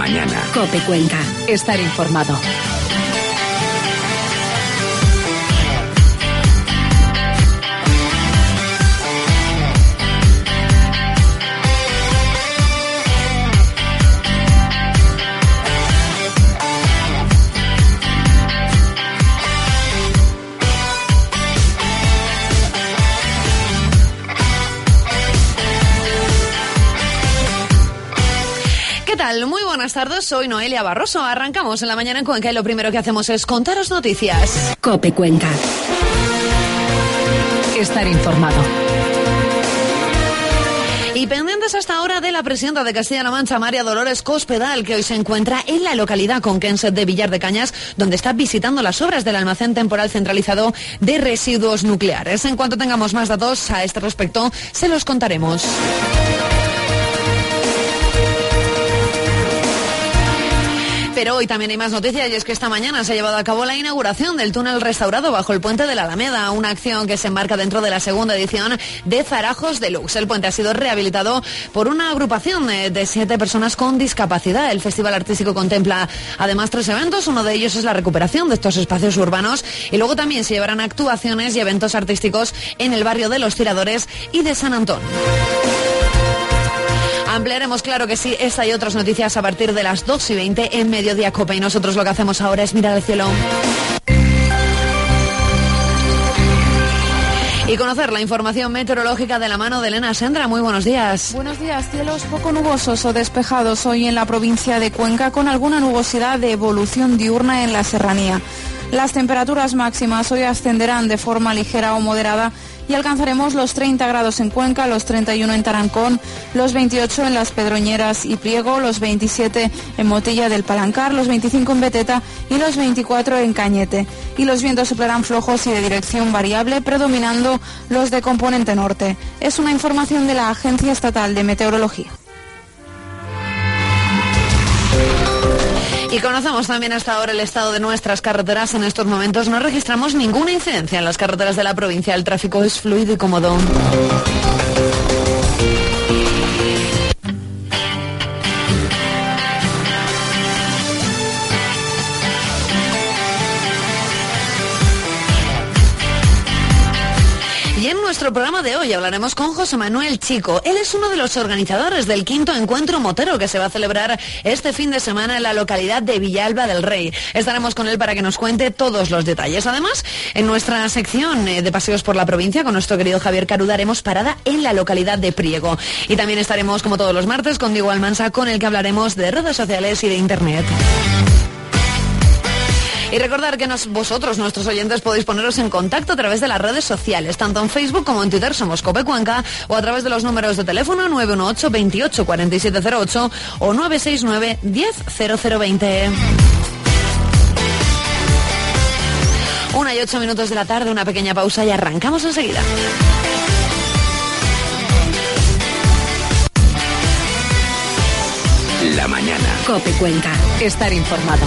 mañana. COPE Cuenca. Estar informado. Muy buenas tardes, soy Noelia Barroso. Arrancamos en la mañana en Cuenca y lo primero que hacemos es contaros noticias. COPE Cuenca. Estar informado. Y pendientes hasta ahora de la presidenta de Castilla-La Mancha, María Dolores Cospedal, que hoy se encuentra en la localidad conquense de Villar de Cañas, donde está visitando las obras del almacén temporal centralizado de residuos nucleares. En cuanto tengamos más datos a este respecto, se los contaremos. Pero hoy también hay más noticias y es que esta mañana se ha llevado a cabo la inauguración del túnel restaurado bajo el puente de la Alameda, una acción que se enmarca dentro de la segunda edición de Zarajos Deluxe. El puente ha sido rehabilitado por una agrupación de 7 personas con discapacidad. El Festival Artístico contempla además 3 eventos, uno de ellos es la recuperación de estos espacios urbanos y luego también se llevarán actuaciones y eventos artísticos en el barrio de Los Tiradores y de San Antón. Ampliaremos, claro que sí, esta y otras noticias a partir de las 2:20 en Mediodía Cope. Y nosotros lo que hacemos ahora es mirar al cielo y conocer la información meteorológica de la mano de Elena Sendra. Muy buenos días. Buenos días. Cielos poco nubosos o despejados hoy en la provincia de Cuenca, con alguna nubosidad de evolución diurna en la serranía. Las temperaturas máximas hoy ascenderán de forma ligera o moderada y alcanzaremos los 30 grados en Cuenca, los 31 en Tarancón, los 28 en Las Pedroñeras y Priego, los 27 en Motilla del Palancar, los 25 en Beteta y los 24 en Cañete. Y los vientos soplarán flojos y de dirección variable, predominando los de componente norte. Es una información de la Agencia Estatal de Meteorología. Y conocemos también hasta ahora el estado de nuestras carreteras. En estos momentos no registramos ninguna incidencia en las carreteras de la provincia. El tráfico es fluido y cómodo. Y en nuestro programa de hoy hablaremos con José Manuel Chico. Él es uno de los organizadores del 5º Encuentro Motero que se va a celebrar este fin de semana en la localidad de Villalba del Rey. Estaremos con él para que nos cuente todos los detalles. Además, en nuestra sección de paseos por la provincia con nuestro querido Javier Caruda haremos parada en la localidad de Priego. Y también estaremos, como todos los martes, con Diego Almansa, con el que hablaremos de redes sociales y de Internet. Y recordar que vosotros, nuestros oyentes, podéis poneros en contacto a través de las redes sociales, tanto en Facebook como en Twitter somos COPE Cuenca, o a través de los números de teléfono 918 28 4708 o 969 10 0020. 1:08 de la tarde, una pequeña pausa y arrancamos enseguida. La mañana. COPE Cuenca. Estar informado.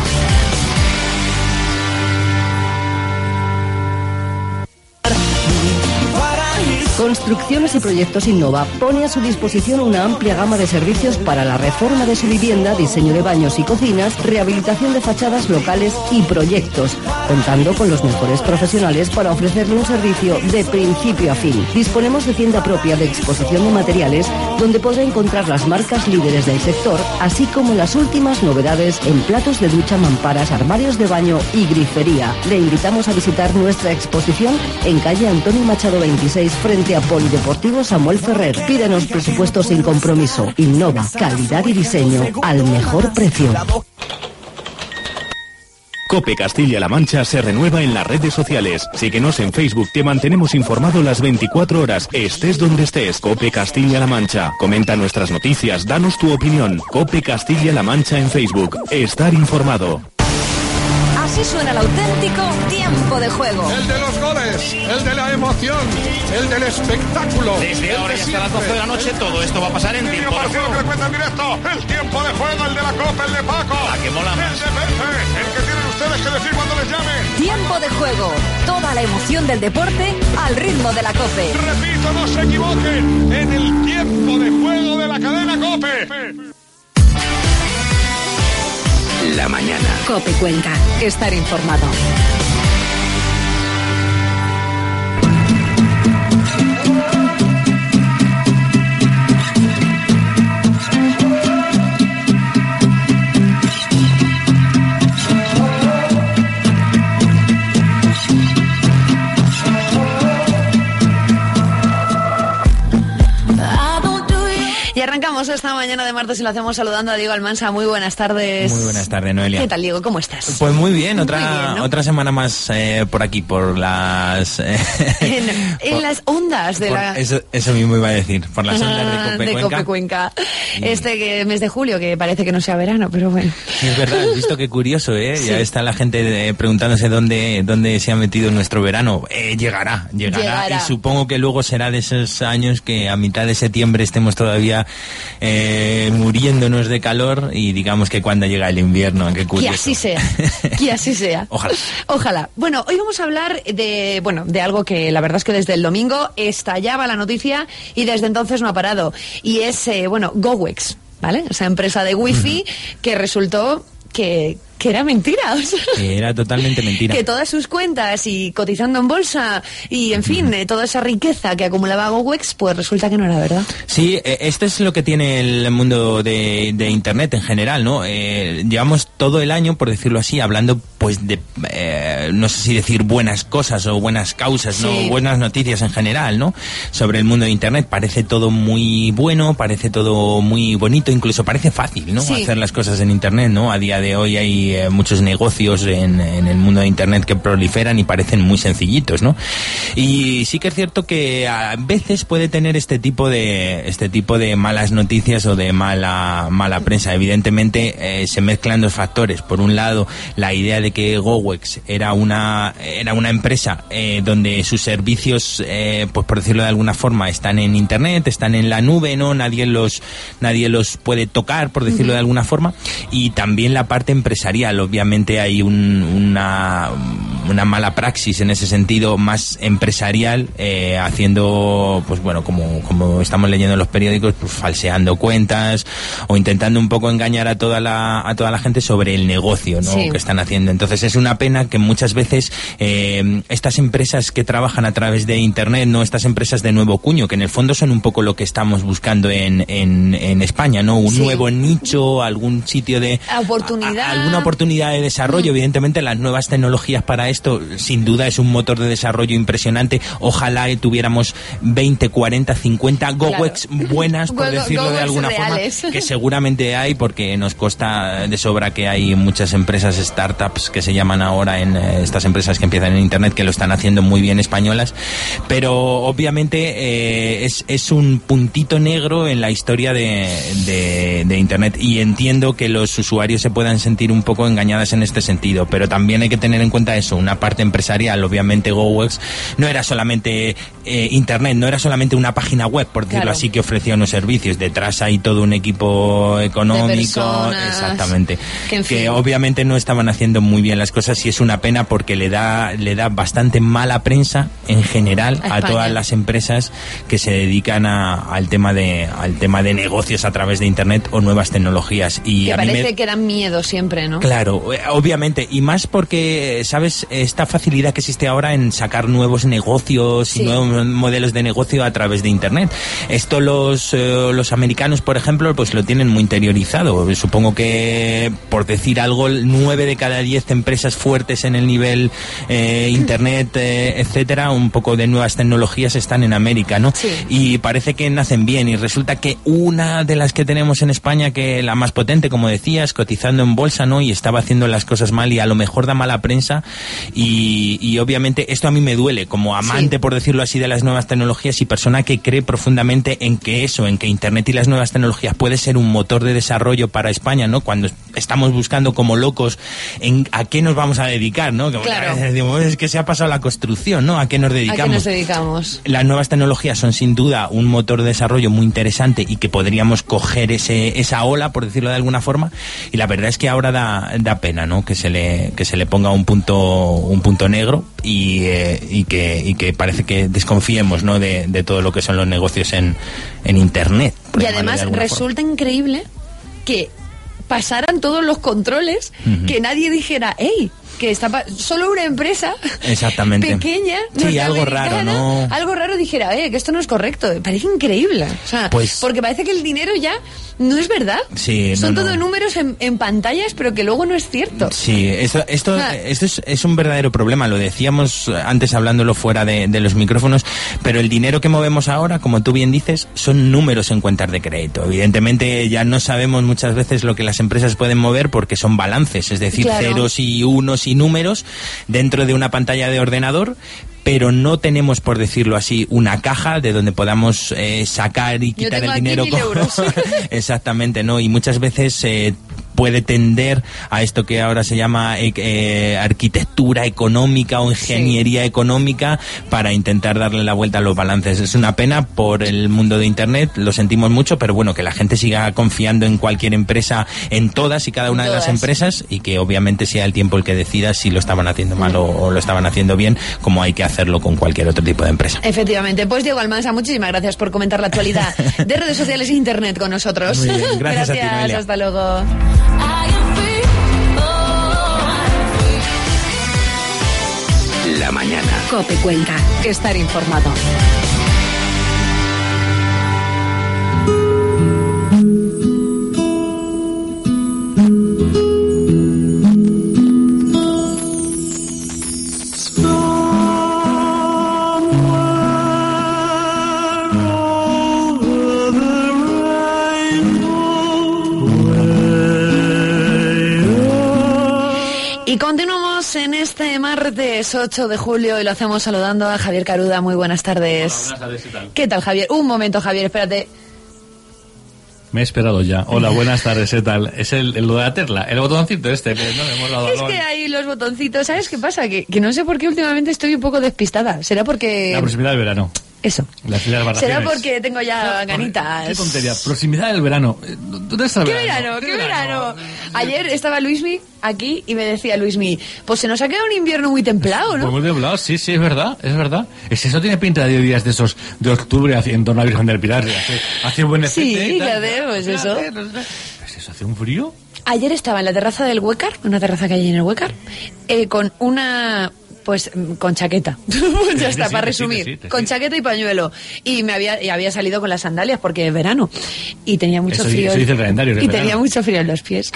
Construcciones y Proyectos Innova pone a su disposición una amplia gama de servicios para la reforma de su vivienda, diseño de baños y cocinas, rehabilitación de fachadas locales y proyectos, contando con los mejores profesionales para ofrecerle un servicio de principio a fin. Disponemos de tienda propia de exposición de materiales, donde podrá encontrar las marcas líderes del sector, así como las últimas novedades en platos de ducha, mamparas, armarios de baño y grifería. Le invitamos a visitar nuestra exposición en calle Antonio Machado 26, frente a Polideportivo Samuel Ferrer. Pídenos presupuesto sin compromiso. Innova, calidad y diseño al mejor precio. COPE Castilla-La Mancha se renueva en las redes sociales. Síguenos en Facebook, te mantenemos informado las 24 horas, estés donde estés. COPE Castilla-La Mancha. Comenta nuestras noticias, danos tu opinión. COPE Castilla-La Mancha en Facebook. Estar informado. Así suena el auténtico tiempo de juego. El de los goles, el de la emoción, el del espectáculo. Desde ahora y hasta las 12 de la noche todo esto va a pasar en tiempo de juego. Que le cuenta en directo, el tiempo de juego, el de la Copa, el de Paco. ¿A qué mola más? El de Pepe, el que tienen ustedes que decir cuando les llame. Tiempo de juego. Toda la emoción del deporte al ritmo de la COPE. Repito, no se equivoquen, en el tiempo de juego de la cadena COPE. la mañana. COPE Cuenca. Estar informado. Arrancamos esta mañana de martes y lo hacemos saludando a Diego Almansa. Muy buenas tardes. Muy buenas tardes, Noelia. ¿Qué tal, Diego? ¿Cómo estás? Pues muy bien, muy bien, ¿no? Otra semana más por aquí, por las... en las ondas de la... Eso mismo iba a decir, por las ondas de Cope Cuenca. Mes de julio, que parece que no sea verano, pero bueno. Sí, es verdad, has visto qué curioso, ¿eh? Sí. Ya está la gente preguntándose dónde se ha metido nuestro verano. Llegará. Y supongo que luego será de esos años que a mitad de septiembre estemos todavía... muriéndonos de calor y digamos que cuando llega el invierno, qué curioso. Que así sea. Ojalá. Bueno, hoy vamos a hablar de algo que la verdad es que desde el domingo estallaba la noticia y desde entonces no ha parado. Y es, GoWex, ¿vale? Esa empresa de wifi que resultó que era mentira, o sea, que era totalmente mentira. Que todas sus cuentas y cotizando en bolsa y, en fin, toda esa riqueza que acumulaba GoWex, pues resulta que no era verdad. Sí, esto es lo que tiene el mundo de Internet en general, ¿no? Llevamos todo el año, por decirlo así, hablando, pues, de, no sé si decir buenas cosas o buenas causas, ¿no? Sí. Buenas noticias en general, ¿no? Sobre el mundo de Internet. Parece todo muy bueno, parece todo muy bonito, incluso parece fácil, ¿no? Sí. Hacer las cosas en Internet, ¿no? A día de hoy hay muchos negocios en el mundo de Internet que proliferan y parecen muy sencillitos, ¿no? Y sí que es cierto que a veces puede tener este tipo de malas noticias o de mala prensa. Evidentemente se mezclan dos factores. Por un lado, la idea de que GoWex era una empresa donde sus servicios, pues por decirlo de alguna forma, están en Internet, están en la nube, ¿no? Nadie los puede tocar, por decirlo de alguna forma. Y también la parte empresarial. Obviamente hay una mala praxis en ese sentido, más empresarial, haciendo, pues bueno, como estamos leyendo en los periódicos, pues falseando cuentas o intentando un poco engañar a toda la gente sobre el negocio, ¿no? Sí. Que están haciendo. Entonces es una pena que muchas veces estas empresas que trabajan a través de Internet, no, estas empresas de nuevo cuño, que en el fondo son un poco lo que estamos buscando en España, ¿no? Un nuevo nicho, algún sitio de alguna oportunidad de desarrollo. Evidentemente las nuevas tecnologías para esto sin duda es un motor de desarrollo impresionante. Ojalá tuviéramos 20, 40, 50 GoWex buenas, por decirlo de alguna forma, que seguramente hay, porque nos consta de sobra que hay muchas empresas, startups que se llaman ahora, en estas empresas que empiezan en Internet, que lo están haciendo muy bien, españolas, pero obviamente es un puntito negro en la historia de Internet, y entiendo que los usuarios se puedan sentir un poco engañadas en este sentido, pero también hay que tener en cuenta eso, una parte empresarial. Obviamente GoWex no era solamente Internet, no era solamente una página web, por decirlo así, que ofrecía unos servicios. Detrás hay todo un equipo económico, exactamente, que obviamente no estaban haciendo muy bien las cosas, y es una pena porque le da bastante mala prensa en general a todas las empresas que se dedican al tema de negocios a través de Internet o nuevas tecnologías. Y que a parece que dan miedo siempre, ¿no? Claro, obviamente, y más porque, ¿sabes? Esta facilidad que existe ahora en sacar nuevos negocios y nuevos modelos de negocio a través de Internet. Esto los americanos, por ejemplo, pues lo tienen muy interiorizado. Supongo que, por decir algo, 9 de cada 10 empresas fuertes en el nivel Internet, etcétera, un poco de nuevas tecnologías, están en América, ¿no? Sí. Y parece que nacen bien, y resulta que una de las que tenemos en España, que la más potente, como decías, cotizando en bolsa, ¿no? Y estaba haciendo las cosas mal, y a lo mejor da mala prensa, y obviamente esto a mí me duele, como amante, por decirlo así, de las nuevas tecnologías y persona que cree profundamente en que Internet y las nuevas tecnologías puede ser un motor de desarrollo para España, ¿no? Cuando estamos buscando como locos a qué nos vamos a dedicar, ¿no? Que decimos, es que se ha pasado la construcción, ¿no? ¿A qué nos dedicamos? ¿A qué nos dedicamos? Las nuevas tecnologías son sin duda un motor de desarrollo muy interesante, y que podríamos coger esa ola, por decirlo de alguna forma, y la verdad es que ahora da pena, ¿no? Que se le ponga un punto negro, y que parece que desconfiemos, ¿no? de todo lo que son los negocios en Internet. Y además resulta increíble que pasaran todos los controles, que nadie dijera, ¡ey! Que está solo una empresa pequeña, sí, algo raro, ¿no? Algo raro dijera, que esto no es correcto. Parece increíble. O sea, pues, porque parece que el dinero ya no es verdad. Sí, son todo números en pantallas, pero que luego no es cierto. Sí, esto es un verdadero problema. Lo decíamos antes hablándolo fuera de los micrófonos, pero el dinero que movemos ahora, como tú bien dices, son números en cuentas de crédito. Evidentemente ya no sabemos muchas veces lo que las empresas pueden mover porque son balances, es decir, ceros y unos y números dentro de una pantalla de ordenador, pero no tenemos, por decirlo así, una caja de donde podamos sacar y quitar el dinero. Exactamente, ¿no? Y muchas veces puede tender a esto que ahora se llama arquitectura económica o ingeniería económica para intentar darle la vuelta a los balances. Es una pena por el mundo de Internet, lo sentimos mucho, pero bueno, que la gente siga confiando en cualquier empresa, en todas y cada una de las empresas, y que obviamente sea el tiempo el que decida si lo estaban haciendo mal o lo estaban haciendo bien, como hay que hacerlo con cualquier otro tipo de empresa. Efectivamente. Pues Diego Almansa, muchísimas gracias por comentar la actualidad de redes sociales e Internet con nosotros. Muy bien. Gracias a ti, Noelia. Hasta luego. La mañana. COPE cuenta. Estar informado. Y continuamos en este martes 8 de julio y lo hacemos saludando a Javier Caruda. Muy buenas tardes. Hola, buenas tardes, ¿qué tal? ¿Qué tal, Javier? Un momento, Javier, espérate. Me he esperado ya. Hola, buenas tardes, ¿qué tal? Es lo de la tecla, el botoncito este. No le hemos dado es que hay los botoncitos. ¿Sabes qué pasa? Que no sé por qué últimamente estoy un poco despistada. ¿Será porque...? La proximidad del verano. Eso. ¿Será porque tengo ya ganitas? Qué tontería. Proximidad del verano. ¿Dónde está el verano? ¿Qué verano? Ayer estaba Luismi aquí y me decía Luismi, pues se nos ha quedado un invierno muy templado, ¿no? Pues muy templado, sí, es verdad. Eso tiene pinta de días de esos de octubre en torno a la Virgen del Pilar. Hace buen efecto. Sí, ya vemos eso. ¿Eso hace un frío? Ayer estaba en la terraza del Huécar, una terraza que hay en el Huécar, con una... Pues con chaqueta. Ya está, para resumir. Con chaqueta y pañuelo. Y había salido con las sandalias porque es verano. Y tenía mucho frío. Eso dice el calendario. Y tenía mucho frío en los pies.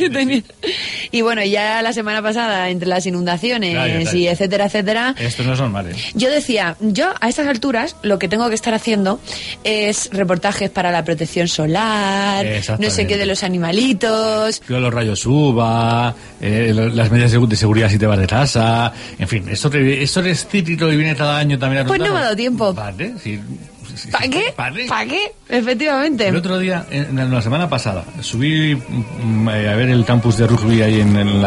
Y bueno, ya la semana pasada, entre las inundaciones y etcétera, etcétera. Esto no es normal, ¿eh? Yo decía, a estas alturas lo que tengo que estar haciendo es reportajes para la protección solar, no sé qué de los animalitos. Los rayos UVA, las medidas de seguridad si te vas de casa, en fin. Esto es cítrico y viene cada año también a Pues no me ha dado tiempo. Vale, sí. ¿Para qué? ¿Para qué? Efectivamente. El otro día, la semana pasada, subí a ver el campus de rugby ahí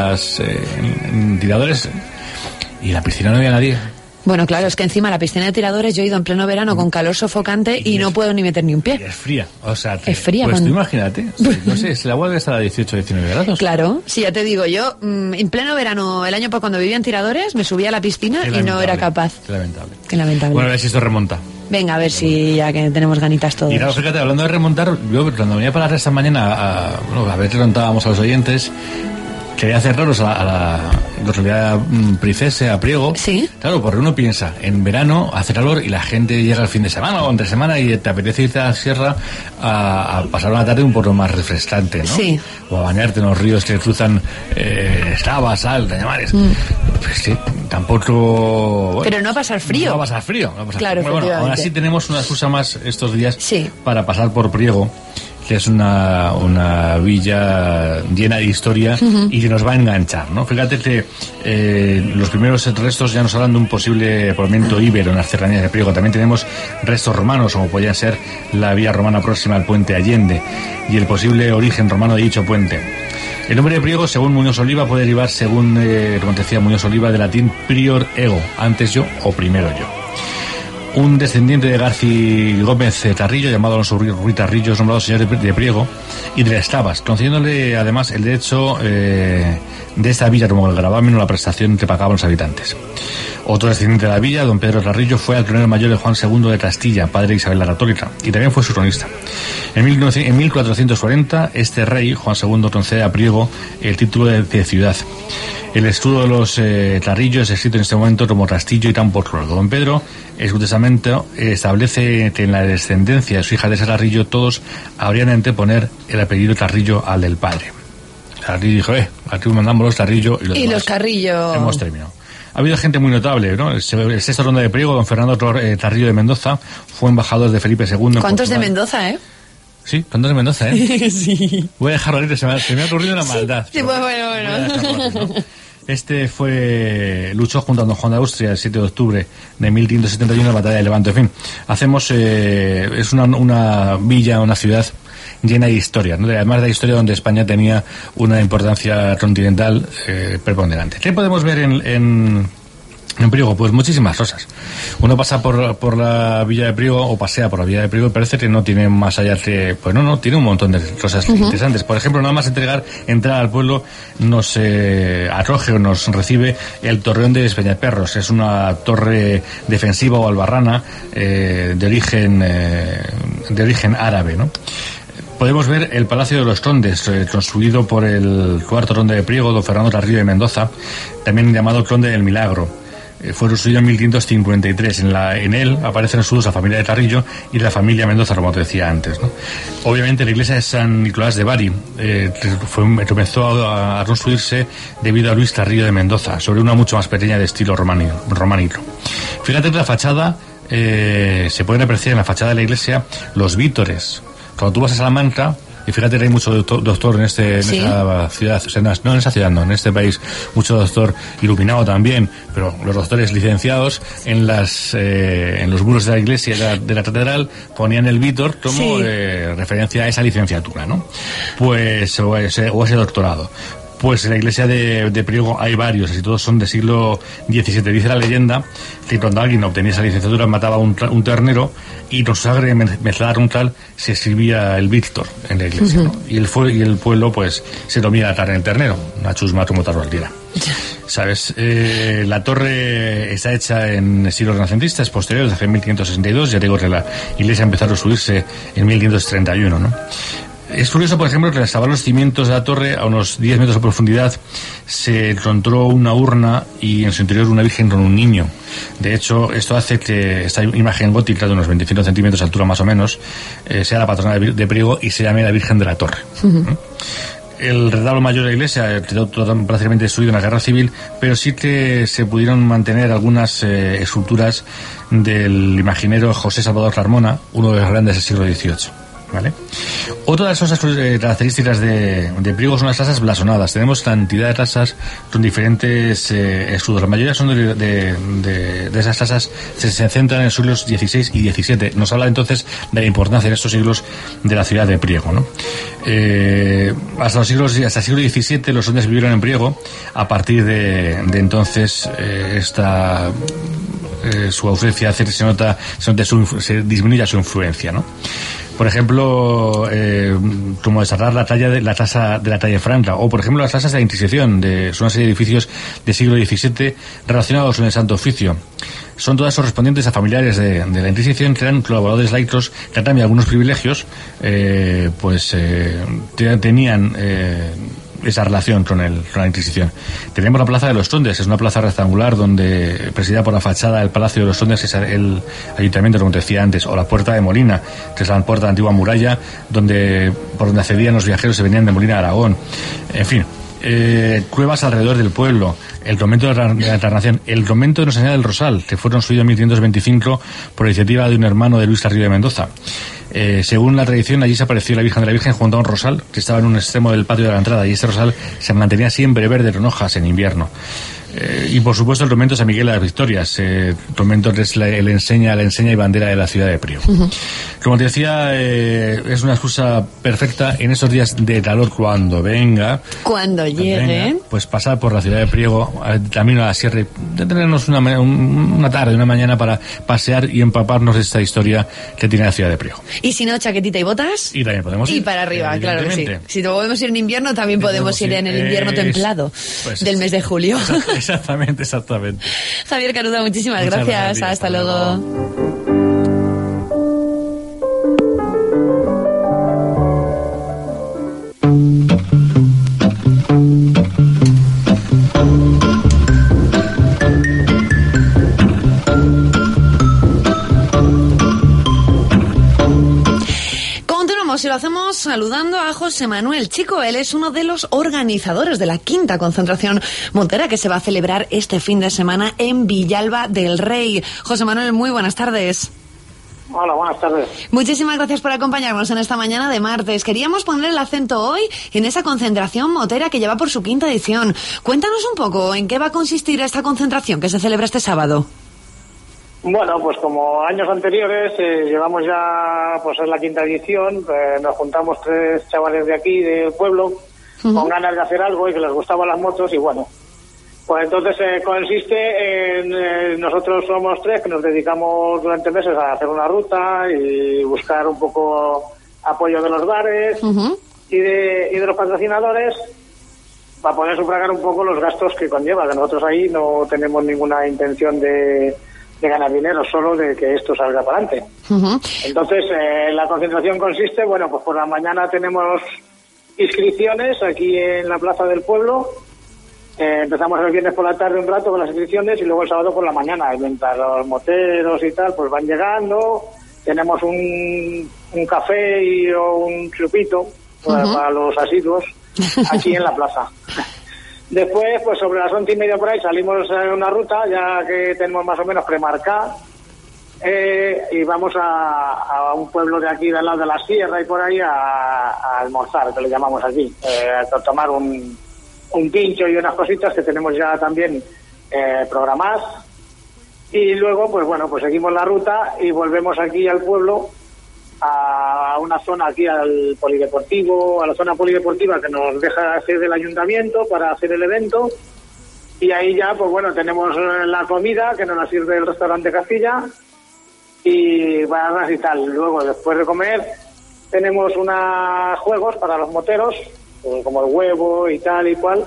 en tiradores y en la piscina no había nadie. Bueno, claro, es que encima la piscina de tiradores yo he ido en pleno verano con calor sofocante y no puedo ni meter ni un pie. Y es fría, o sea... Es fría. Pues tú imagínate, no sé, si la agua debe estar a 18 o 19 grados. Claro, sí, ya te digo, yo en pleno verano, el año cuando vivía en tiradores, me subía a la piscina y no era capaz. Qué lamentable. Qué lamentable. Bueno, a ver si esto remonta. Venga, a ver si ya que tenemos ganitas todos. Y claro, fíjate, hablando de remontar, yo cuando venía para esta mañana a ver qué contábamos a los oyentes... Quería acerraros a la localidad Pricese, a Priego. Sí. Claro, porque uno piensa, en verano hace calor y la gente llega el fin de semana o entre semana y te apetece irte a la sierra a pasar una tarde un poco más refrescante, ¿no? Sí. O a bañarte en los ríos que cruzan Saba, Sal, Cañamares. Pues sí, tampoco... Bueno, pero no a pasar frío. No a pasar frío. Claro, bueno, aún así tenemos una excusa más estos días sí. para pasar por Priego, que es una villa llena de historia y que nos va a enganchar, ¿no? Fíjate que los primeros restos ya nos hablan de un posible poblamiento íbero en las cercanías de Priego. También tenemos restos romanos, como podría ser la vía romana próxima al puente Allende y el posible origen romano de dicho puente. El nombre de Priego, según Muñoz Oliva, puede derivar, según como decía Muñoz Oliva, del latín prior ego, antes yo o primero yo. Un descendiente de García Gómez Tarrillo, llamado Alonso Ruiz Tarrillo, es nombrado señor de Priego y de las Tabas, concediéndole además el derecho de esta villa como el gravamen o la prestación que pagaban los habitantes. Otro descendiente de la villa, don Pedro Tlarrillo, fue altronero mayor de Juan II de Castilla, padre de Isabel la Católica, y también fue su cronista. En 1440, este rey, Juan II, concede a Priego el título de ciudad. El escudo de los Tlarrillo es escrito en este momento como Rastillo y Tamporruego. Don Pedro, en su testamento, establece que en la descendencia de su hija de Tlarrillo todos habrían de anteponer el apellido Tlarrillo al del padre. Tlarrillo dijo, aquí mandamos los Tlarrillo y los Carrillo. Hemos terminado. Ha habido gente muy notable, ¿no? El sexto ronda de Priego, don Fernando Tlarrillo de Mendoza, fue embajador de Felipe II. ¿Cuántos de Mendoza, Sí, ¿cuántos de Mendoza, Sí. Voy a dejarlo ir, se me ha ocurrido una maldad. Sí, pues bueno. Este luchó junto a don Juan de Austria el 7 de octubre de 1571 en la batalla de Levanto. En fin, es una villa, una ciudad llena de historia, ¿no? Además de la historia donde España tenía una importancia continental preponderante. ¿Qué podemos ver en Priego? Pues muchísimas cosas. Uno pasa por la villa de Priego o pasea por la villa de Priego y parece que no tiene más allá que... Pues no, tiene un montón de cosas interesantes. Por ejemplo, nada más entrar al pueblo nos acoge o nos recibe el Torreón de Despeñaperros. Es una torre defensiva o albarrana de origen árabe, ¿no? Podemos ver el Palacio de los Condes, construido por el cuarto conde de Priego, don Fernando Tlarrillo de Mendoza, también llamado Conde del Milagro. Fue construido en 1553. En él aparecen escudos a la familia de Tlarrillo y la familia Mendoza, como te decía antes, ¿no? Obviamente la iglesia de San Nicolás de Bari comenzó a construirse debido a Luis Tlarrillo de Mendoza, sobre una mucho más pequeña de estilo románico. Fíjate que la fachada, se pueden apreciar en la fachada de la iglesia los vítores. Cuando tú vas a Salamanca, y fíjate que hay mucho doctor en esta ciudad, o sea, no en esa ciudad, no, en este país, mucho doctor iluminado también, pero los doctores licenciados en los muros de la iglesia de la catedral ponían el vítor como referencia a esa licenciatura, ¿no? Pues, o ese doctorado. Pues en la iglesia de Priego hay varios, y todos son del siglo XVII. Dice la leyenda que cuando alguien obtenía esa licenciatura mataba un ternero y con sangre mezclada con tal se escribía el Víctor en la iglesia, ¿no? Y el pueblo pues se comía la carne del ternero, una chusma como tal cualquiera. ¿Sabes? La torre está hecha en estilo renacentista, es posterior, desde 1562, ya digo que la iglesia empezó a construirse en 1531, ¿no? Es curioso, por ejemplo, que al excavar los cimientos de la torre a unos 10 metros de profundidad se encontró una urna y en su interior una virgen con un niño. De hecho, esto hace que esta imagen gótica de unos 25 centímetros de altura más o menos sea la patrona de Priego y se llame la Virgen de la Torre. El retablo mayor de la iglesia quedó prácticamente destruido en la guerra civil, pero sí que se pudieron mantener algunas esculturas del imaginero José Salvador Carmona, uno de los grandes del siglo XVIII. ¿Vale? Otra de las cosas características de Priego son las casas blasonadas. Tenemos cantidad de casas con diferentes escudos. La mayoría son de esas casas se centran en los siglos XVI y XVII. Nos habla entonces de la importancia en estos siglos de la ciudad de Priego, ¿no? Hasta el siglo XVII los condes vivieron en Priego. A partir de entonces su ausencia se disminuye su influencia, ¿no? Por ejemplo, como destacar la tasa de la talla franca, o por ejemplo las tasas de la Inquisición, son una serie de edificios del siglo XVII relacionados con el Santo Oficio. Son todas correspondientes a familiares de la Inquisición que eran colaboradores laicos que también algunos privilegios tenían esa relación con la Inquisición. Tenemos la Plaza de los Condes, es una plaza rectangular donde presidida por la fachada del Palacio de los Condes, que es el ayuntamiento, como te decía antes, o la Puerta de Molina, que es la puerta de la antigua muralla por donde accedían los viajeros que venían de Molina de Aragón. En fin, cuevas alrededor del pueblo, el convento de la Encarnación, el convento de Nuestra Señora del Rosal, que fue construido en 1525 por iniciativa de un hermano de Luis Tlarrillo de Mendoza. Según la tradición, allí se apareció la Virgen de la Virgen junto a un rosal que estaba en un extremo del patio de la entrada, y ese rosal se mantenía siempre verde con hojas en invierno. Y por supuesto el convento de San Miguel de las Victorias, convento que es la enseña y bandera de la ciudad de Priego. Como te decía, es una excusa perfecta en esos días de calor cuando llegue, pues pasar por la ciudad de Priego, camino a la sierra, de tenernos una tarde, una mañana para pasear y empaparnos de esta historia que tiene la ciudad de Priego. Y si no, chaquetita y botas. Y también podemos ir. Y para arriba, claro que sí. Si podemos ir en invierno, también podemos ir en el invierno templado del mes de julio. Exactamente. Javier Caruda, muchísimas gracias. Hasta luego. Y lo hacemos saludando a José Manuel Chico. Él es uno de los organizadores de la 5ª concentración motera que se va a celebrar este fin de semana en Villalba del Rey. José Manuel, muy buenas tardes. Hola, buenas tardes. Muchísimas gracias por acompañarnos en esta mañana de martes. Queríamos poner el acento hoy en esa concentración motera que lleva por su 5ª edición. Cuéntanos un poco en qué va a consistir esta concentración que se celebra este sábado. Bueno, pues como años anteriores, llevamos ya, pues es la 5ª edición, nos juntamos 3 chavales de aquí, del pueblo, con ganas de hacer algo y que les gustaban las motos y bueno, pues entonces consiste en, nosotros somos 3 que nos dedicamos durante meses a hacer una ruta y buscar un poco apoyo de los bares y de los patrocinadores para poder sufragar un poco los gastos que conlleva, que nosotros ahí no tenemos ninguna intención de ganar dinero, solo de que esto salga para adelante. Entonces, la concentración consiste, bueno, pues por la mañana tenemos inscripciones aquí en la plaza del pueblo. Empezamos el viernes por la tarde un rato con las inscripciones y luego el sábado por la mañana. Y mientras los moteros y tal, pues van llegando, tenemos un café y un chupito para los asiduos aquí en la plaza. Después, pues sobre las 11:30 por ahí salimos en una ruta, ya que tenemos más o menos premarcada, y vamos a un pueblo de aquí, del lado de la sierra y por ahí, a almorzar, que le llamamos aquí, a tomar un pincho y unas cositas que tenemos ya también programadas. Y luego, pues bueno, pues seguimos la ruta y volvemos aquí al pueblo, a una zona aquí al polideportivo, a la zona polideportiva que nos deja hacer del ayuntamiento para hacer el evento, y ahí ya pues bueno tenemos la comida que nos la sirve el restaurante Castilla y bananas y tal. Luego después de comer tenemos unos juegos para los moteros como el huevo y tal y cual,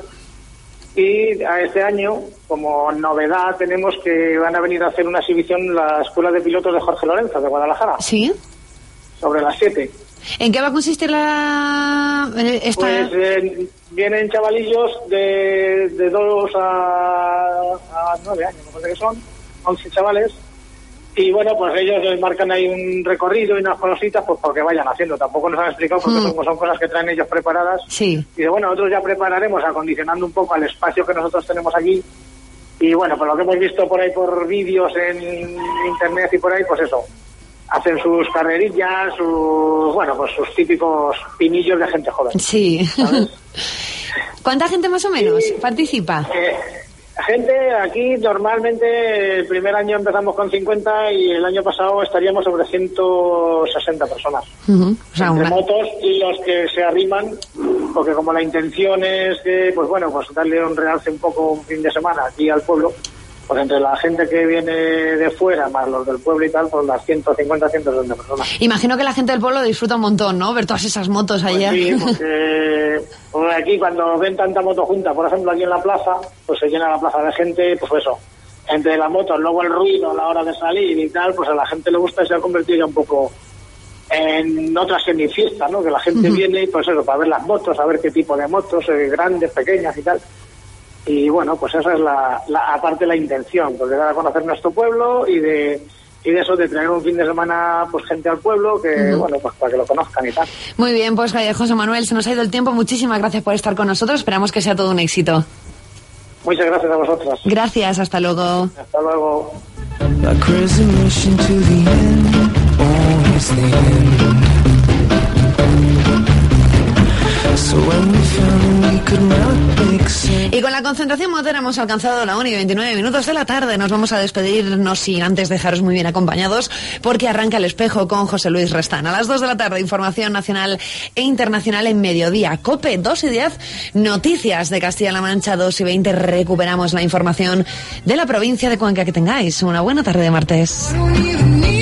y a este año como novedad tenemos que van a venir a hacer una exhibición en la Escuela de Pilotos de Jorge Lorenzo de Guadalajara. Sí. Sobre las 7. ¿En qué va a consistir esta...? Pues vienen chavalillos de 2 a 9 años, me parece que son, 11 chavales, y bueno, pues ellos les marcan ahí un recorrido y unas cositas, pues porque vayan haciendo. Tampoco nos han explicado porque son cosas que traen ellos preparadas. Sí. Y bueno, nosotros ya prepararemos acondicionando un poco al espacio que nosotros tenemos aquí. Y bueno, pues lo que hemos visto por ahí por vídeos en internet y por ahí, pues eso. Hacen sus carrerillas, sus típicos pinillos de gente joven. Sí. ¿Sabes? ¿Cuánta gente más o menos participa? Gente, aquí normalmente el primer año empezamos con 50 y el año pasado estaríamos sobre 160 personas. O sea, entre motos y los que se arriman, porque como la intención es que, pues bueno, pues darle un realce un poco un fin de semana aquí al pueblo, pues entre la gente que viene de fuera, más los del pueblo y tal, pues las 150, 160 personas. Imagino que la gente del pueblo disfruta un montón, ¿no? Ver todas esas motos allá. Pues sí, porque aquí cuando ven tanta moto junta, por ejemplo aquí en la plaza, pues se llena la plaza de gente, pues eso, entre las motos, luego el ruido a la hora de salir y tal, pues a la gente le gusta y se ha convertido ya un poco en otra semifiesta, ¿no? Que la gente viene, pues eso, para ver las motos, a ver qué tipo de motos, grandes, pequeñas y tal. Y bueno, pues esa es aparte la intención, pues de dar a conocer nuestro pueblo y de eso, de traer un fin de semana pues gente al pueblo que, bueno, pues para que lo conozcan y tal. Muy bien, pues José Manuel, se nos ha ido el tiempo. Muchísimas gracias por estar con nosotros. Esperamos que sea todo un éxito. Muchas gracias a vosotros. Gracias, hasta luego. Hasta luego. Y con la concentración motera hemos alcanzado la 1:29 de la tarde. Nos vamos a despedirnos sin antes dejaros muy bien acompañados, porque arranca El Espejo con José Luis Restán. A las 2 de la tarde, información nacional e internacional en Mediodía. COPE 2:10, noticias de Castilla-La Mancha 2:20. Recuperamos la información de la provincia de Cuenca. Que tengáis una buena tarde de martes.